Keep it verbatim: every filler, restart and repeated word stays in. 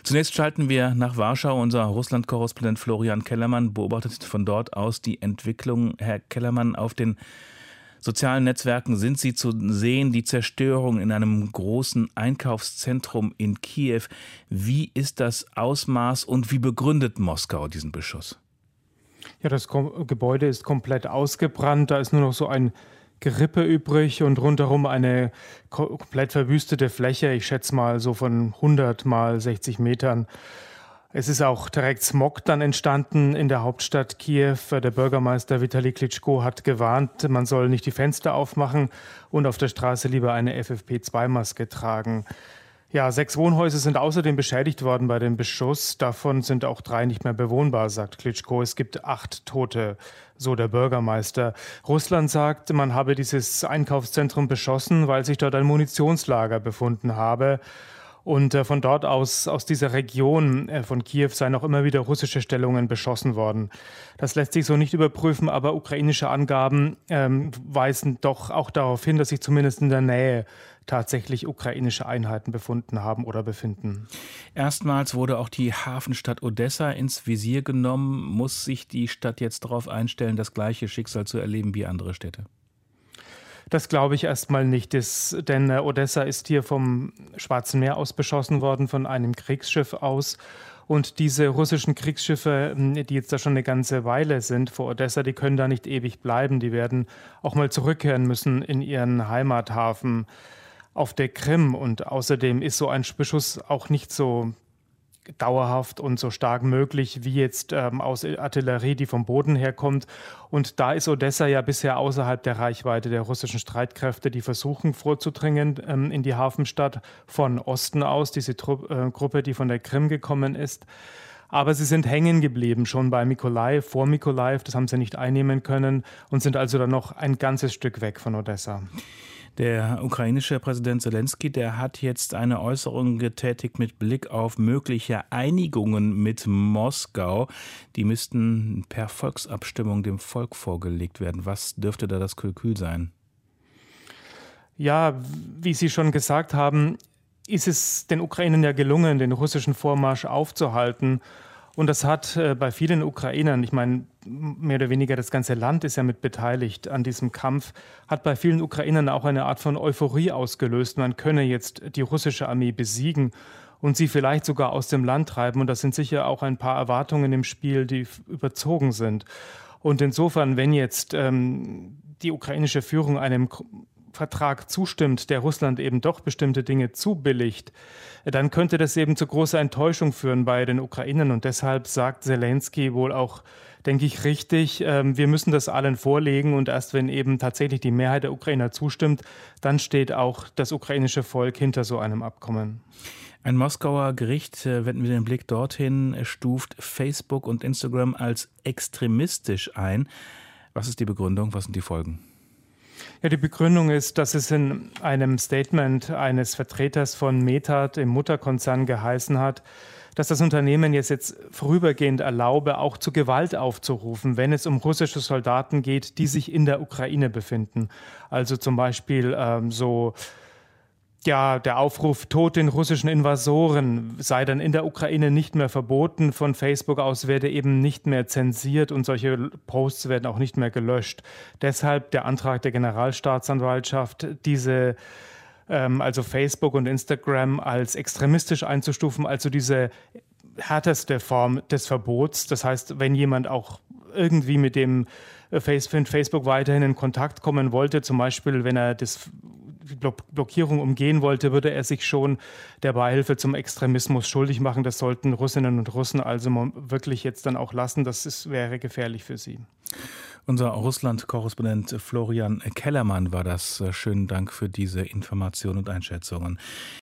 Zunächst schalten wir nach Warschau. Unser Russland-Korrespondent Florian Kellermann beobachtet von dort aus die Entwicklung. Herr Kellermann, auf den sozialen Netzwerken sind Sie zu sehen, die Zerstörung in einem großen Einkaufszentrum in Kiew. Wie ist das Ausmaß und wie begründet Moskau diesen Beschuss? Ja, das Gebäude ist komplett ausgebrannt. Da ist nur noch so ein Gerippe übrig und rundherum eine komplett verwüstete Fläche. Ich schätze mal so von hundert mal sechzig Metern. Es ist auch direkt Smog dann entstanden in der Hauptstadt Kiew. Der Bürgermeister Vitali Klitschko hat gewarnt, man soll nicht die Fenster aufmachen und auf der Straße lieber eine F F P zwei Maske tragen. Ja, sechs Wohnhäuser sind außerdem beschädigt worden bei dem Beschuss. Davon sind auch drei nicht mehr bewohnbar, sagt Klitschko. Es gibt acht Tote, so der Bürgermeister. Russland sagt, man habe dieses Einkaufszentrum beschossen, weil sich dort ein Munitionslager befunden habe. Und äh, von dort aus, aus dieser Region äh, von Kiew seien auch immer wieder russische Stellungen beschossen worden. Das lässt sich so nicht überprüfen, aber ukrainische Angaben ähm, weisen doch auch darauf hin, dass sich zumindest in der Nähe tatsächlich ukrainische Einheiten befunden haben oder befinden. Erstmals wurde auch die Hafenstadt Odessa ins Visier genommen. Muss sich die Stadt jetzt darauf einstellen, das gleiche Schicksal zu erleben wie andere Städte? Das glaube ich erstmal nicht, das, denn Odessa ist hier vom Schwarzen Meer aus beschossen worden, von einem Kriegsschiff aus. Und diese russischen Kriegsschiffe, die jetzt da schon eine ganze Weile sind vor Odessa, die können da nicht ewig bleiben. Die werden auch mal zurückkehren müssen in ihren Heimathafen auf der Krim. Und außerdem ist so ein Beschuss auch nicht so dauerhaft und so stark möglich wie jetzt ähm, aus Artillerie, die vom Boden herkommt. Und da ist Odessa ja bisher außerhalb der Reichweite der russischen Streitkräfte, die versuchen vorzudringen ähm, in die Hafenstadt von Osten aus, diese Tru- äh, Gruppe, die von der Krim gekommen ist. Aber sie sind hängen geblieben, schon bei Mykolaiv, vor Mykolaiv, das haben sie nicht einnehmen können und sind also dann noch ein ganzes Stück weg von Odessa. Der ukrainische Präsident Selenskyj, der hat jetzt eine Äußerung getätigt mit Blick auf mögliche Einigungen mit Moskau. Die müssten per Volksabstimmung dem Volk vorgelegt werden. Was dürfte da das Kalkül sein? Ja, wie Sie schon gesagt haben, ist es den Ukrainern ja gelungen, den russischen Vormarsch aufzuhalten. Und das hat äh, bei vielen Ukrainern, ich meine, mehr oder weniger das ganze Land ist ja mit beteiligt an diesem Kampf, hat bei vielen Ukrainern auch eine Art von Euphorie ausgelöst. Man könne jetzt die russische Armee besiegen und sie vielleicht sogar aus dem Land treiben. Und das sind sicher auch ein paar Erwartungen im Spiel, die überzogen sind. Und insofern, wenn jetzt ähm, die ukrainische Führung einem Vertrag zustimmt, der Russland eben doch bestimmte Dinge zubilligt, dann könnte das eben zu großer Enttäuschung führen bei den Ukrainern. Und deshalb sagt Selenskyj wohl auch, denke ich, richtig, äh, wir müssen das allen vorlegen. Und erst wenn eben tatsächlich die Mehrheit der Ukrainer zustimmt, dann steht auch das ukrainische Volk hinter so einem Abkommen. Ein Moskauer Gericht, wenden wir den Blick dorthin, stuft Facebook und Instagram als extremistisch ein. Was ist die Begründung? Was sind die Folgen? Ja, die Begründung ist, dass es in einem Statement eines Vertreters von Meta, dem Mutterkonzern, geheißen hat, dass das Unternehmen jetzt, jetzt vorübergehend erlaube, auch zu Gewalt aufzurufen, wenn es um russische Soldaten geht, die sich in der Ukraine befinden. Also zum Beispiel ähm, so... Ja, der Aufruf Tod den russischen Invasoren sei dann in der Ukraine nicht mehr verboten. Von Facebook aus werde eben nicht mehr zensiert und solche Posts werden auch nicht mehr gelöscht. Deshalb der Antrag der Generalstaatsanwaltschaft, diese ähm, also Facebook und Instagram als extremistisch einzustufen, also diese härteste Form des Verbots. Das heißt, wenn jemand auch irgendwie mit dem Facebook weiterhin in Kontakt kommen wollte, zum Beispiel wenn er das die Blockierung umgehen wollte, würde er sich schon der Beihilfe zum Extremismus schuldig machen. Das sollten Russinnen und Russen also wirklich jetzt dann auch lassen. Das ist, wäre gefährlich für sie. Unser Russland-Korrespondent Florian Kellermann war das. Schönen Dank für diese Informationen und Einschätzungen.